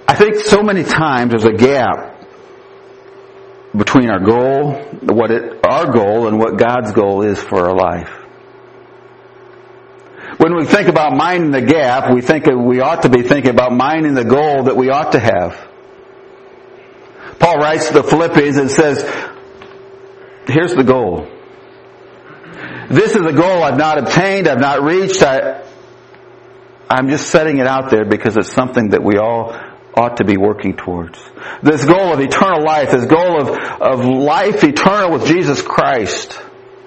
I think so many times there's a gap between our goal, our goal, and what God's goal is for our life. When we think about minding the gap, we ought to be thinking about minding the goal that we ought to have. Paul writes to the Philippians and says, here's the goal. This is a goal I've not obtained, I've not reached. I'm just setting it out there because it's something that we all ought to be working towards. This goal of eternal life, this goal of life eternal with Jesus Christ.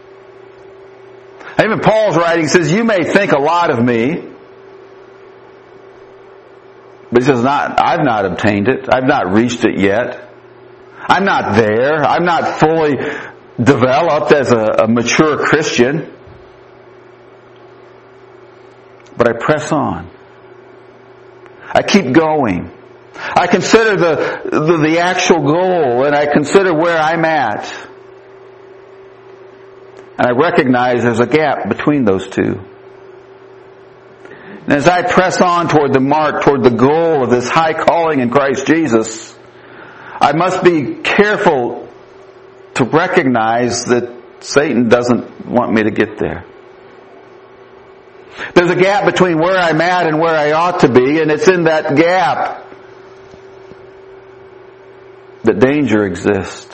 Even Paul's writing says, you may think a lot of me, but he says, I've not obtained it. I've not reached it yet. I'm not there. I'm not fully developed as a mature Christian. But I press on. I keep going. I consider the actual goal, and I consider where I'm at. And I recognize there's a gap between those two. And as I press on toward the mark, toward the goal of this high calling in Christ Jesus, I must be careful to recognize that Satan doesn't want me to get there. There's a gap between where I'm at and where I ought to be, and it's in that gap that danger exists.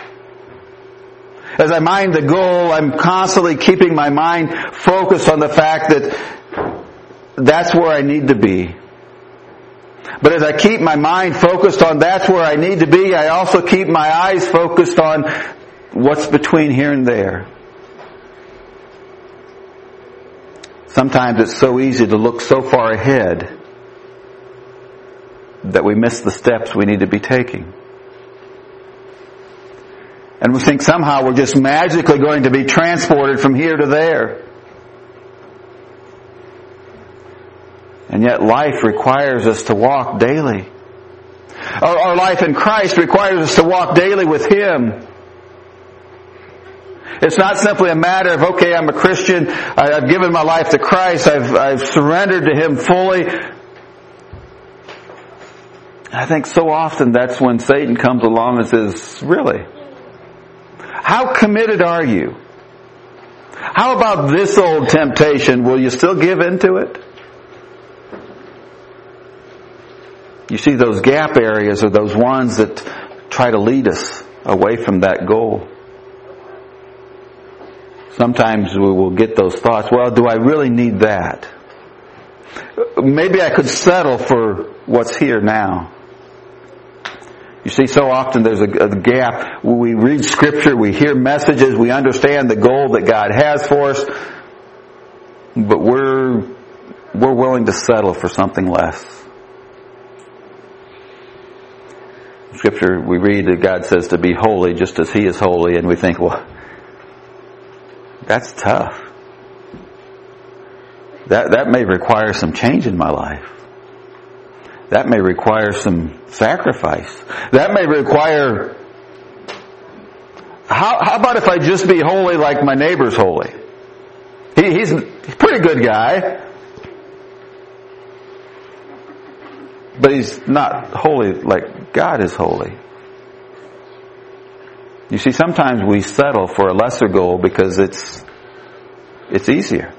As I mind the goal, I'm constantly keeping my mind focused on the fact that that's where I need to be. But as I keep my mind focused on that's where I need to be, I also keep my eyes focused on what's between here and there. Sometimes it's so easy to look so far ahead that we miss the steps we need to be taking. And we think somehow we're just magically going to be transported from here to there. And yet life requires us to walk daily. Our life in Christ requires us to walk daily with Him. It's not simply a matter of, okay, I'm a Christian, I've given my life to Christ, I've surrendered to Him fully. I think so often that's when Satan comes along and says, really? How committed are you? How about this old temptation? Will you still give into it? You see, those gap areas are those ones that try to lead us away from that goal. Sometimes we will get those thoughts, well, do I really need that? Maybe I could settle for what's here now. You see, so often there's a gap. We read Scripture, we hear messages, we understand the goal that God has for us, but we're willing to settle for something less. In Scripture, we read that God says to be holy just as He is holy, and we think, well, that's tough. That may require some change in my life. That may require some sacrifice. That may require... How about if I just be holy like my neighbor's holy? He's a pretty good guy. But he's not holy like God is holy. You see, sometimes we settle for a lesser goal because it's easier.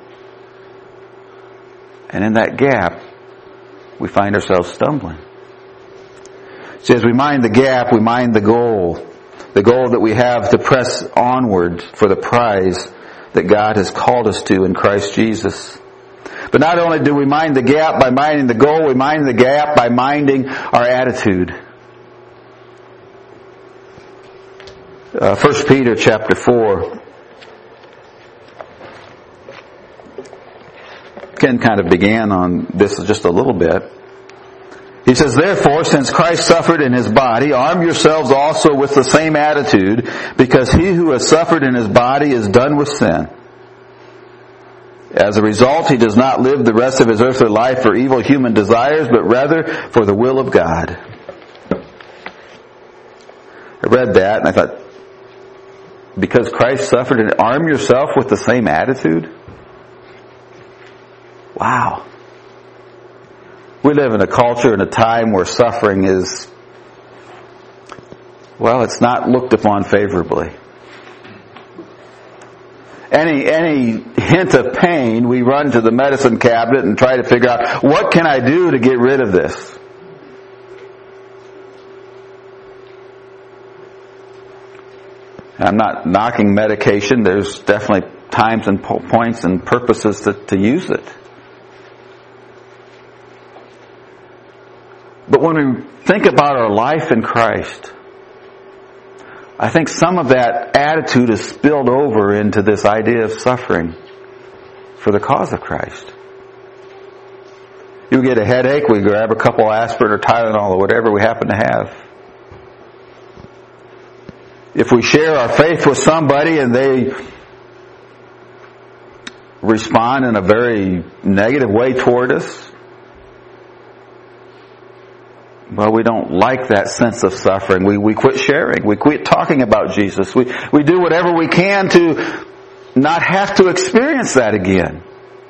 And in that gap, we find ourselves stumbling. See, as we mind the gap, we mind the goal that we have to press onward for the prize that God has called us to in Christ Jesus. But not only do we mind the gap by minding the goal, we mind the gap by minding our attitude. 1 Peter chapter 4. Ken kind of began on this just a little bit. He says, therefore, since Christ suffered in His body, arm yourselves also with the same attitude, because he who has suffered in his body is done with sin. As a result, he does not live the rest of his earthly life for evil human desires, but rather for the will of God. I read that and I thought, because Christ suffered, and arm yourself with the same attitude? Wow. We live in a culture and a time where suffering is, well, it's not looked upon favorably. Any hint of pain, we run to the medicine cabinet and try to figure out, what can I do to get rid of this? I'm not knocking medication. There's definitely times and points and purposes to use it. But when we think about our life in Christ, I think some of that attitude is spilled over into this idea of suffering for the cause of Christ. You get a headache, we grab a couple aspirin or Tylenol or whatever we happen to have. If we share our faith with somebody and they respond in a very negative way toward us, well, we don't like that sense of suffering. We quit sharing. We quit talking about Jesus. We do whatever we can to not have to experience that again.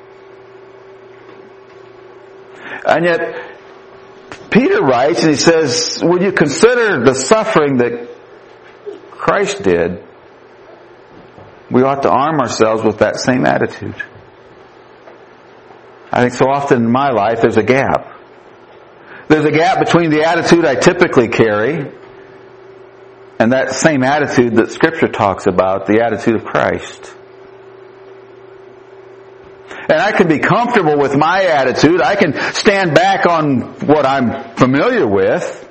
And yet, Peter writes and he says, when you consider the suffering that Christ did, we ought to arm ourselves with that same attitude. I think so often in my life there's a gap. There's a gap between the attitude I typically carry and that same attitude that Scripture talks about, the attitude of Christ. And I can be comfortable with my attitude. I can stand back on what I'm familiar with.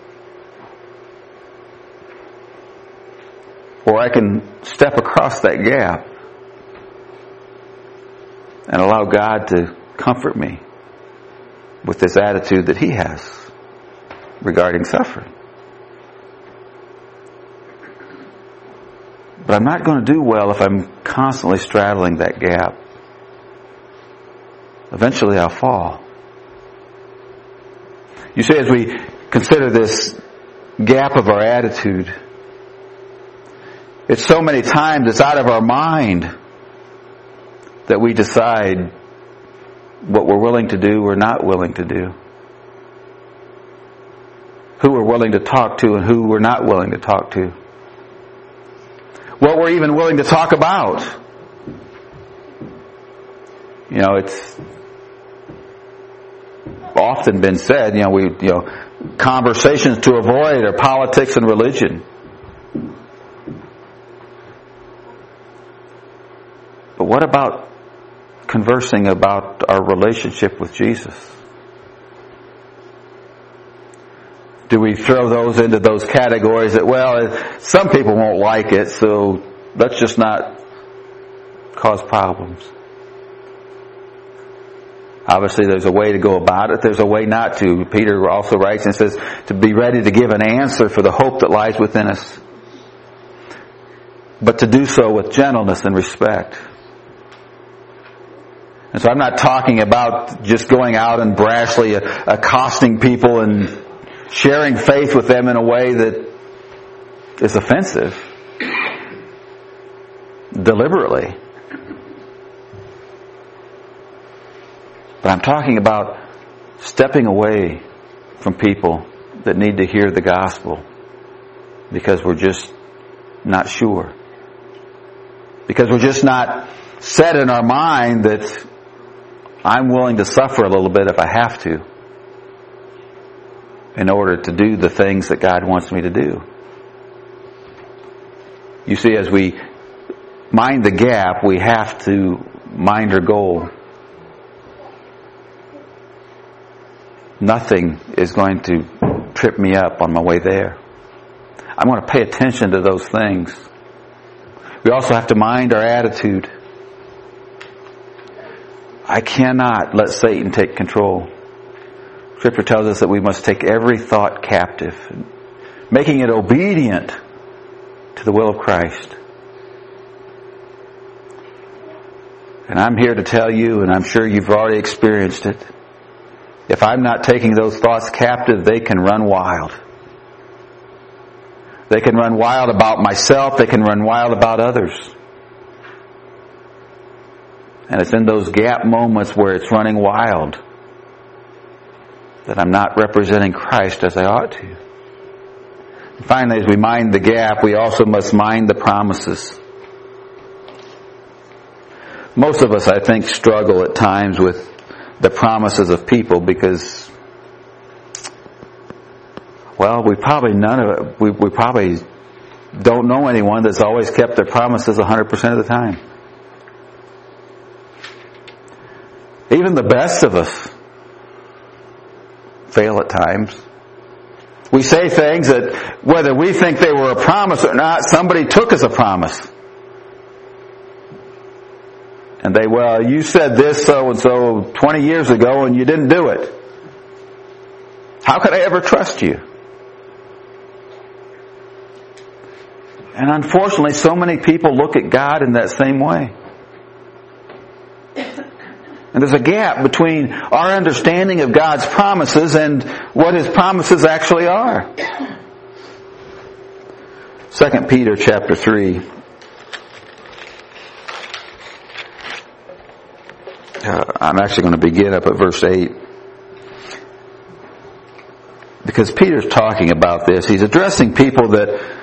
Or I can step across that gap and allow God to comfort me with this attitude that He has regarding suffering. But I'm not going to do well if I'm constantly straddling that gap. Eventually I'll fall. You see, as we consider this gap of our attitude, it's so many times it's out of our mind that we decide what we're willing to do or not willing to do. Who we're willing to talk to and who we're not willing to talk to. What we're even willing to talk about. You know, it's often been said, conversations to avoid are politics and religion. But what about conversing about our relationship with Jesus? Do we throw those into those categories that, well, some people won't like it, so let's just not cause problems? Obviously, there's a way to go about it. There's a way not to. Peter also writes and says to be ready to give an answer for the hope that lies within us, but to do so with gentleness and respect. And so I'm not talking about just going out and brashly accosting people and sharing faith with them in a way that is offensive, deliberately. But I'm talking about stepping away from people that need to hear the gospel because we're just not sure. Because we're just not set in our mind that I'm willing to suffer a little bit if I have to in order to do the things that God wants me to do. You see, as we mind the gap, we have to mind our goal. Nothing is going to trip me up on my way there. I'm going to pay attention to those things. We also have to mind our attitude. I cannot let Satan take control. Scripture tells us that we must take every thought captive, making it obedient to the will of Christ. And I'm here to tell you, and I'm sure you've already experienced it, if I'm not taking those thoughts captive, they can run wild. They can run wild about myself. They can run wild about others. And it's in those gap moments where it's running wild that I'm not representing Christ as I ought to. And finally, as we mind the gap, we also must mind the promises. Most of us, I think, struggle at times with the promises of people because, well, we probably don't know anyone that's always kept their promises 100% of the time. Even the best of us fail at times. We say things that, whether we think they were a promise or not, somebody took as a promise. And well, you said this so-and-so 20 years ago and you didn't do it. How could I ever trust you? And unfortunately, so many people look at God in that same way. And there's a gap between our understanding of God's promises and what His promises actually are. 2 Peter chapter 3. I'm actually going to begin up at verse 8. Because Peter's talking about this. He's addressing people that,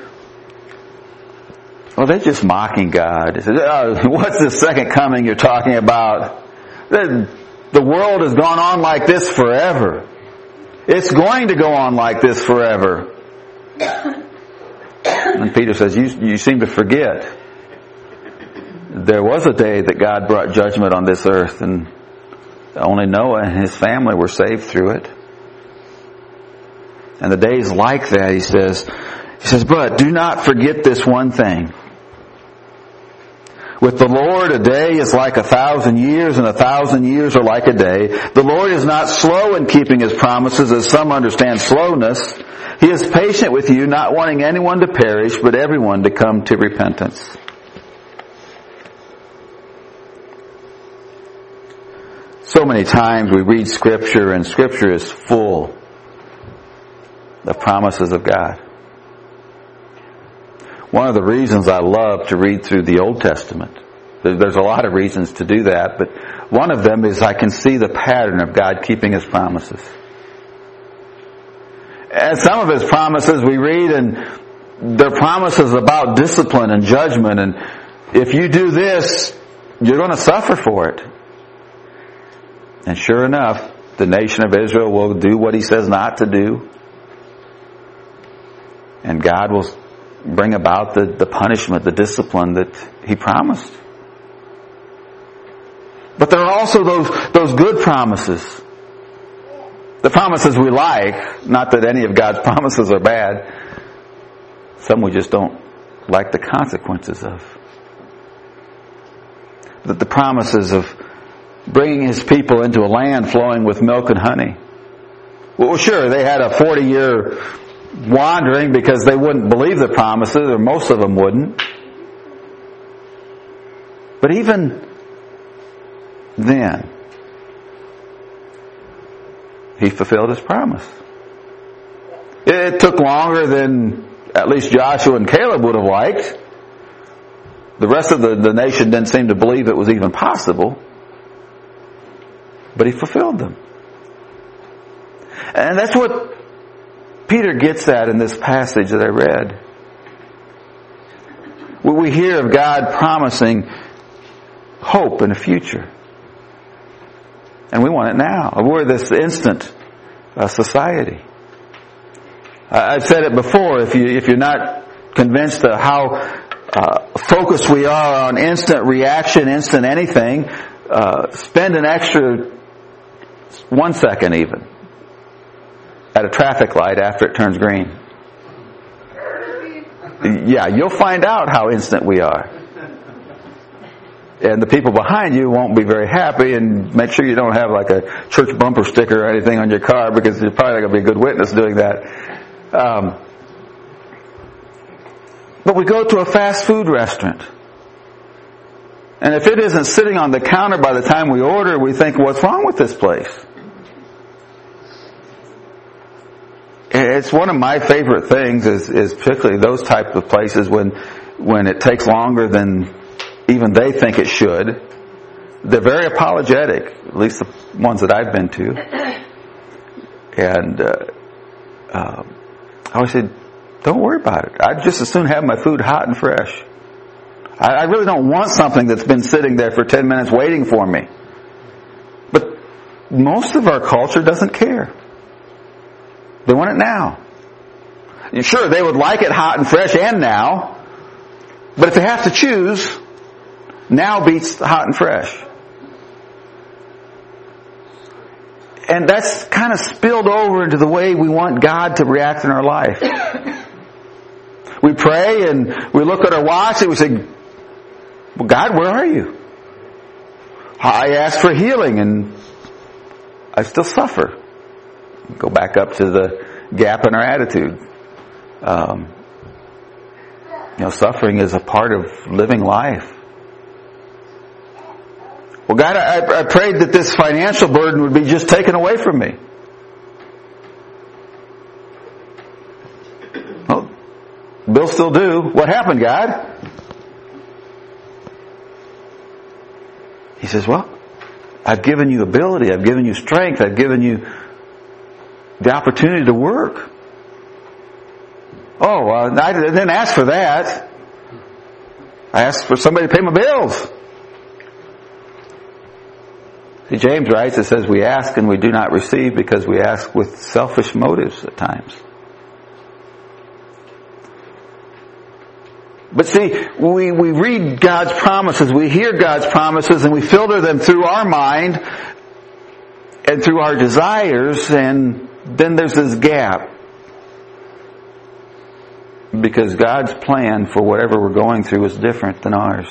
well, they're just mocking God. He says, what's the second coming you're talking about? The world has gone on like this forever. It's going to go on like this forever. And Peter says, you seem to forget. There was a day that God brought judgment on this earth, and only Noah and his family were saved through it. And the days like that, he says, but do not forget this one thing. With the Lord, a day is like 1,000 years, and 1,000 years are like a day. The Lord is not slow in keeping His promises, as some understand slowness. He is patient with you, not wanting anyone to perish, but everyone to come to repentance. So many times we read Scripture, and Scripture is full of promises of God. One of the reasons I love to read through the Old Testament, there's a lot of reasons to do that, but one of them is I can see the pattern of God keeping His promises. And some of His promises we read, and they're promises about discipline and judgment, and if you do this, you're going to suffer for it. And sure enough, the nation of Israel will do what He says not to do, and God will bring about the punishment, the discipline that He promised. But there are also those good promises. The promises we like, not that any of God's promises are bad. Some we just don't like the consequences of. That the promises of bringing His people into a land flowing with milk and honey. Well, sure, they had a 40-year wandering because they wouldn't believe the promises, or most of them wouldn't. But even then, He fulfilled His promise. It took longer than at least Joshua and Caleb would have liked. The rest of the nation didn't seem to believe it was even possible. But He fulfilled them. And that's what Peter gets at in this passage that I read. We hear of God promising hope in the future. And we want it now. We're this instant society. I've said it before, if you're not convinced of how focused we are on instant reaction, instant anything, spend an extra 1 second even at a traffic light after it turns green. Yeah, you'll find out how instant we are. And the people behind you won't be very happy, and make sure you don't have like a church bumper sticker or anything on your car, because you're probably not going to be a good witness doing that. But we go to a fast food restaurant. And if it isn't sitting on the counter by the time we order, we think, what's wrong with this place? It's one of my favorite things is particularly those types of places when it takes longer than even they think it should. They're very apologetic, at least the ones that I've been to. And I always said, don't worry about it. I'd just as soon have my food hot and fresh. I really don't want something that's been sitting there for 10 minutes waiting for me. But most of our culture doesn't care. They want it now. Sure, they would like it hot and fresh and now. But if they have to choose, now beats hot and fresh. And that's kind of spilled over into the way we want God to react in our life. We pray and we look at our watch and we say, well, God, where are you? I ask for healing and I still suffer. Go back up to the gap in our attitude. Suffering is a part of living life. Well, God, I prayed that this financial burden would be just taken away from me. Well, bills still due. What happened, God? He says, well, I've given you ability. I've given you strength. I've given you the opportunity to work. Oh, I didn't ask for that. I asked for somebody to pay my bills. See, James writes, it says, we ask and we do not receive because we ask with selfish motives at times. But see, we read God's promises, we hear God's promises, and we filter them through our mind and through our desires, and then there's this gap. Because God's plan for whatever we're going through is different than ours.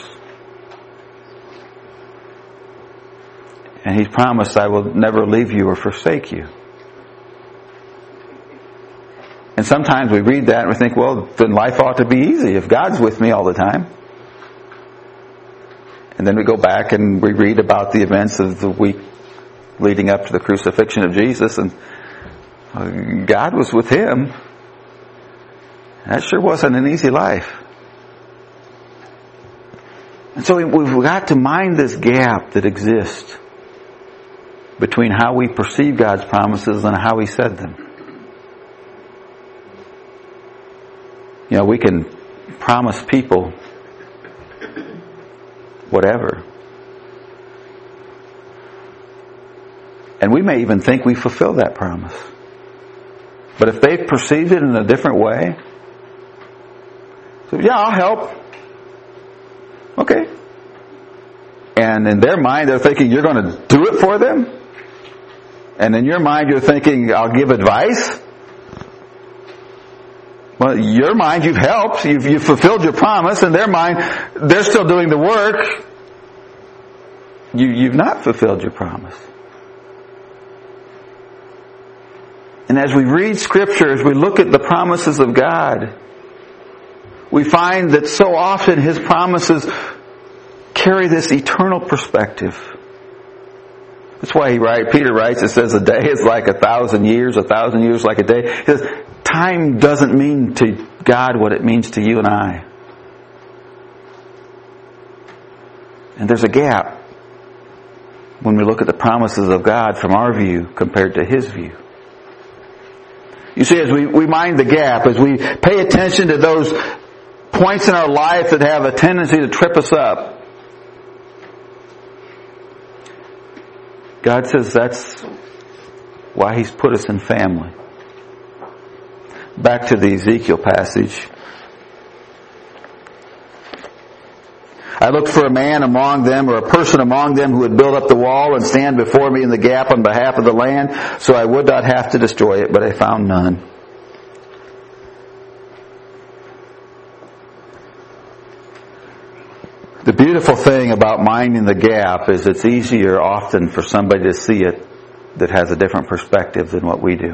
And He's promised, I will never leave you or forsake you. And sometimes we read that and we think, well, then life ought to be easy if God's with me all the time. And then we go back and we read about the events of the week leading up to the crucifixion of Jesus, and God was with Him. That sure wasn't an easy life. And so we've got to mind this gap that exists between how we perceive God's promises and how He said them. We can promise people whatever. And we may even think we fulfill that promise. But if they've perceived it in a different way, so yeah, I'll help. Okay. And in their mind, they're thinking you're going to do it for them. And in your mind, you're thinking, I'll give advice. Well, in your mind, you've helped. You've fulfilled your promise. In their mind, they're still doing the work. You've not fulfilled your promise. And as we read Scripture, as we look at the promises of God, we find that so often His promises carry this eternal perspective. That's why Peter writes, it says, a day is like 1,000 years, 1,000 years like a day. He says, time doesn't mean to God what it means to you and I. And there's a gap when we look at the promises of God from our view compared to His view. You see, as we mind the gap, as we pay attention to those points in our life that have a tendency to trip us up, God says that's why He's put us in family. Back to the Ezekiel passage. I looked for a man among them, or a person among them, who would build up the wall and stand before me in the gap on behalf of the land, so I would not have to destroy it, but I found none. The beautiful thing about minding the gap is it's easier often for somebody to see it that has a different perspective than what we do.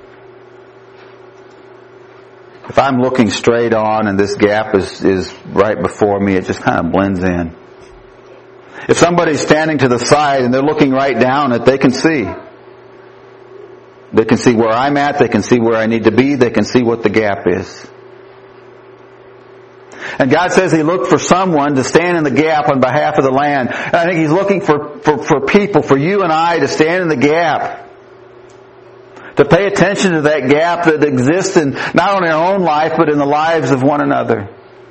If I'm looking straight on and this gap is right before me, it just kind of blends in. If somebody's standing to the side and they're looking right down it, they can see. They can see where I'm at, they can see where I need to be, they can see what the gap is. And God says He looked for someone to stand in the gap on behalf of the land. And I think He's looking for people, for you and I, to stand in the gap. To pay attention to that gap that exists in not only our own life, but in the lives of one another.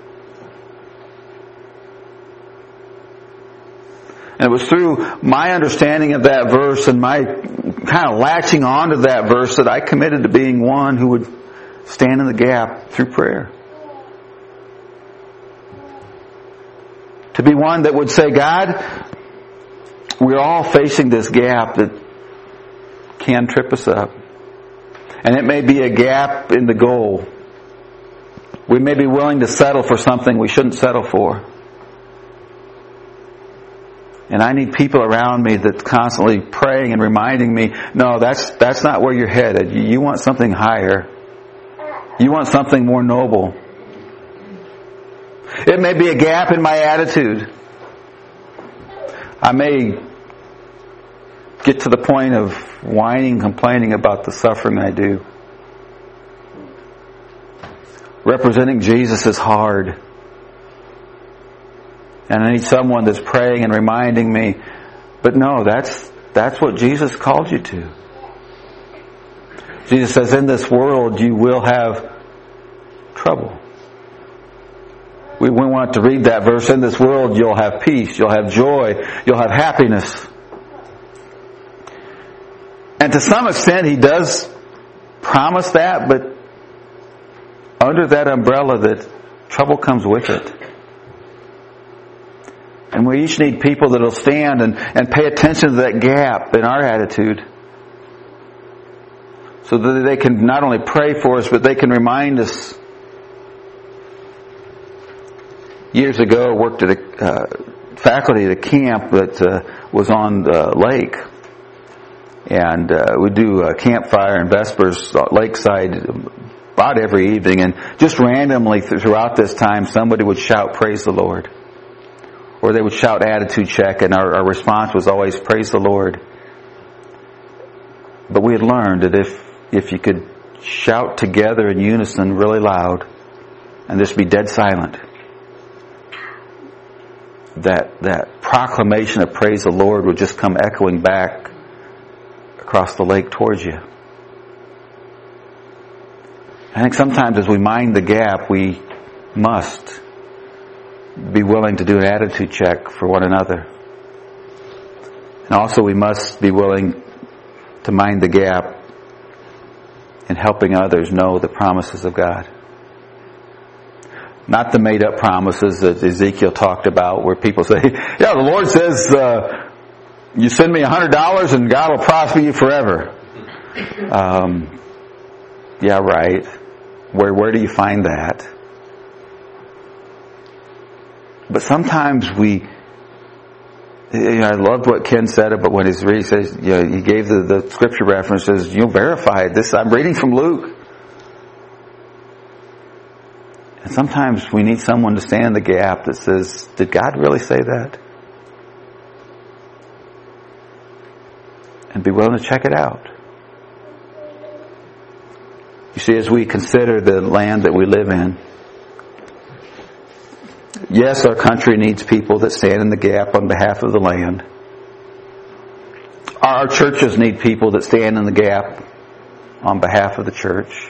And it was through my understanding of that verse and my kind of latching onto that verse that I committed to being one who would stand in the gap through prayer. To be one that would say, God, we're all facing this gap that can trip us up. And it may be a gap in the goal. We may be willing to settle for something we shouldn't settle for. And I need people around me that's constantly praying and reminding me, no, that's not where you're headed. You want something higher. You want something more noble. It may be a gap in my attitude. I may get to the point of whining, complaining about the suffering I do. Representing Jesus is hard. And I need someone that's praying and reminding me, but no, that's what Jesus called you to. Jesus says, in this world you will have trouble. We want to read that verse. In this world you'll have peace, you'll have joy, you'll have happiness. And to some extent He does promise that, but under that umbrella that trouble comes with it. And we each need people that will stand and pay attention to that gap in our attitude, so that they can not only pray for us, but they can remind us. Years ago, I worked at a faculty at a camp that was on the lake. And we do a campfire and Vespers lakeside about every evening. And just randomly throughout this time, somebody would shout, "Praise the Lord." Or they would shout attitude check, and our response was always, "Praise the Lord." But we had learned that if you could shout together in unison really loud, and just be dead silent, that proclamation of praise the Lord would just come echoing back across the lake towards you. I think sometimes as we mind the gap, we must be willing to do an attitude check for one another. And also we must be willing to mind the gap in helping others know the promises of God. Not the made up promises that Ezekiel talked about where people say, yeah, the Lord says, you send me $100 and God will prosper you forever. Yeah, right. Where do you find that? But sometimes I loved what Ken said about when he says, he gave the scripture references, verify this. I'm reading from Luke. And sometimes we need someone to stand in the gap that says, did God really say that? And be willing to check it out. You see, as we consider the land that we live in, yes, our country needs people that stand in the gap on behalf of the land. Our churches need people that stand in the gap on behalf of the church.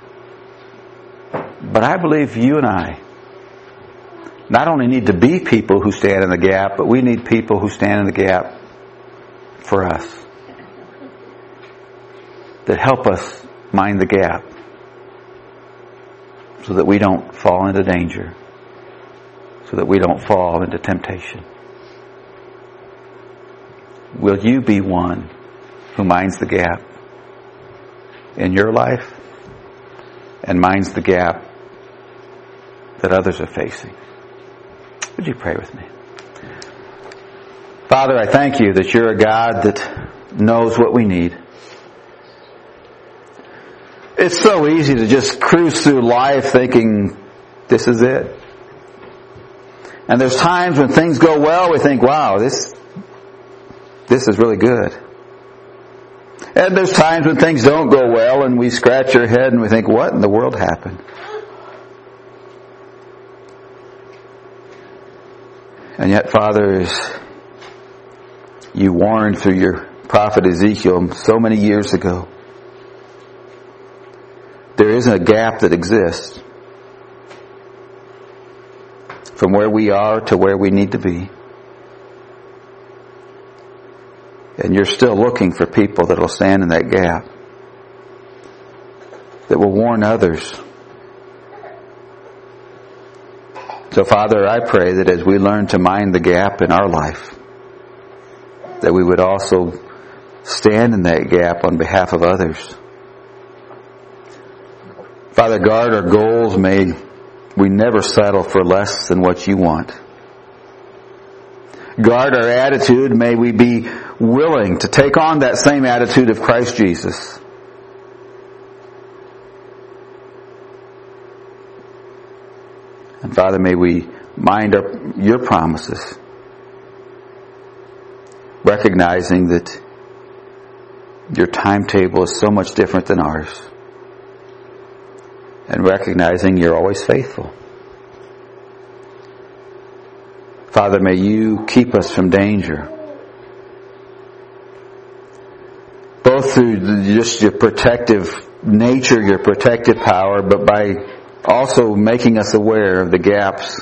But I believe you and I not only need to be people who stand in the gap, but we need people who stand in the gap for us. That help us mind the gap so that we don't fall into danger, so that we don't fall into temptation. Will you be one who minds the gap in your life and minds the gap that others are facing? Would you pray with me? Father, I thank you that you're a God that knows what we need. It's so easy to just cruise through life thinking this is it. And there's times when things go well, we think, wow, this is really good. And there's times when things don't go well and we scratch our head and we think, what in the world happened? And yet, Father, you warned through your prophet Ezekiel so many years ago there isn't a gap that exists from where we are to where we need to be. And you're still looking for people that will stand in that gap, that will warn others. So, Father, I pray that as we learn to mind the gap in our life, that we would also stand in that gap on behalf of others. Father, guard our goals. May we never settle for less than what you want. Guard our attitude. May we be willing to take on that same attitude of Christ Jesus. And Father, may we mind your promises, recognizing that your timetable is so much different than ours, and recognizing you're always faithful. Father, may you keep us from danger, both through just your protective nature, your protective power, but by also making us aware of the gaps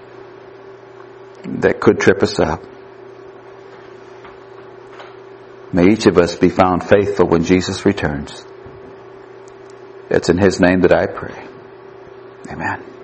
that could trip us up. May each of us be found faithful when Jesus returns. It's in His name that I pray. Amen.